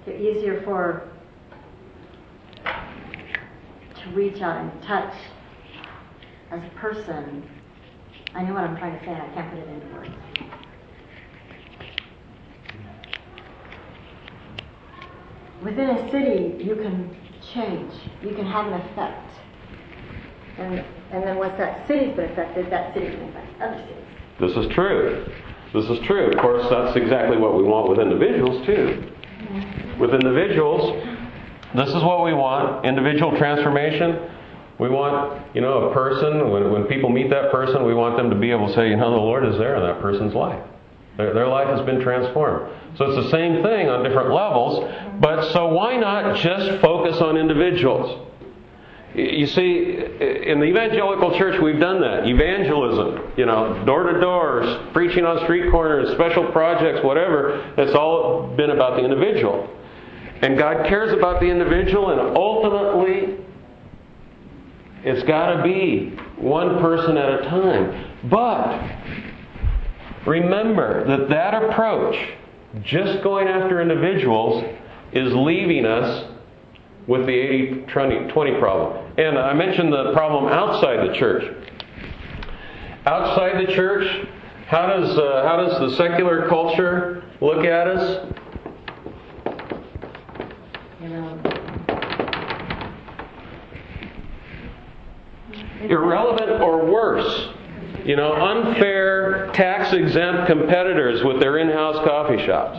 They're easier to reach out and touch as a person. I know what I'm trying to say, and I can't put it into words. Within a city, you can change. You can have an effect. And then once that city's been affected, that city can affect other cities. This is true. This is true. Of course, that's exactly what we want with individuals, too. With individuals, this is what we want. Individual transformation. We want, a person, when people meet that person, we want them to be able to say, the Lord is there in that person's life. Their life has been transformed. So it's the same thing on different levels, but so why not just focus on individuals? You see, in the evangelical church, we've done that. Evangelism, door to door, preaching on street corners, special projects, whatever. It's all been about the individual. And God cares about the individual, and ultimately, it's got to be one person at a time. But remember that approach, just going after individuals, is leaving us with the 80-20 problem. And I mentioned the problem outside the church. Outside the church, how does the secular culture look at us? Irrelevant or worse. Unfair, tax-exempt competitors with their in-house coffee shops.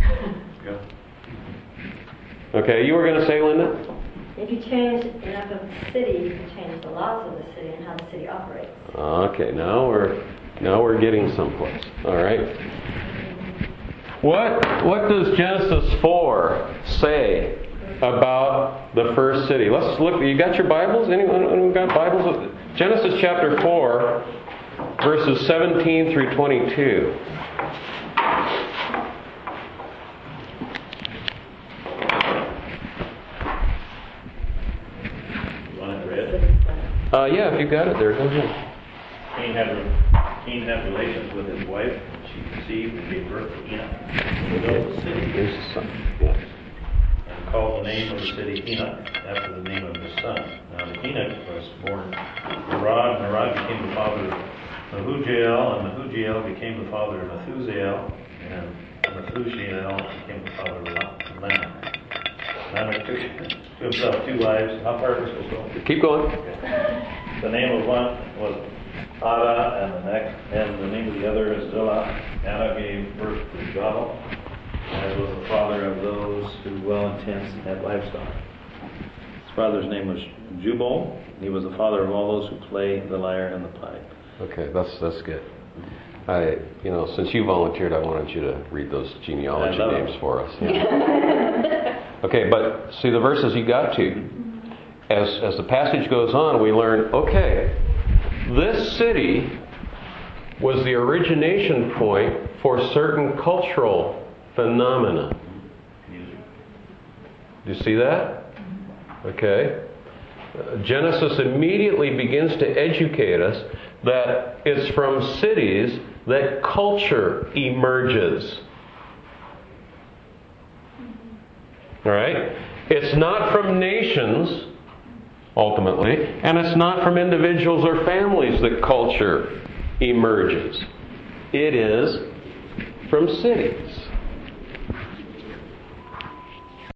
Okay, you were going to say, Linda? If you change enough of the city, you can change the laws of the city and how the city operates. Okay, now we're getting someplace. All right. What does Genesis 4 say about the first city? Let's look. You got your Bibles? Anyone got Bibles? Genesis chapter 4, verses 17 through 22. Yeah, if you got it there, go ahead. Cain had relations with his wife, and she conceived and gave birth to Enoch. He built the city. Here's the son. Yes. And called the name of the city Enoch, after the name of his son. Now Enoch was born Nerad, and Nerad became the father of Mehujael, and Mehujael became the father of Methusael, and Methusael became the father of Lamech. Lamech took to himself 2 wives. How far are we supposed to go? Keep going. Okay. The name of one was Ada, and the name of the other is Zillah. Ada gave birth to Jabal, as was the father of those who dwell in tents and had livestock. His father's name was Jubal. He was the father of all those who play the lyre and the pipe. Okay, that's good. Since you volunteered, I wanted you to read those genealogy names for us. Yeah. Okay, but see the verses you got to. As the passage goes on, we learn, okay, this city was the origination point for certain cultural phenomena. Do you see that? Okay. Genesis immediately begins to educate us that it's from cities that culture emerges. All right? It's not from nations, ultimately, and it's not from individuals or families that culture emerges. It is from cities.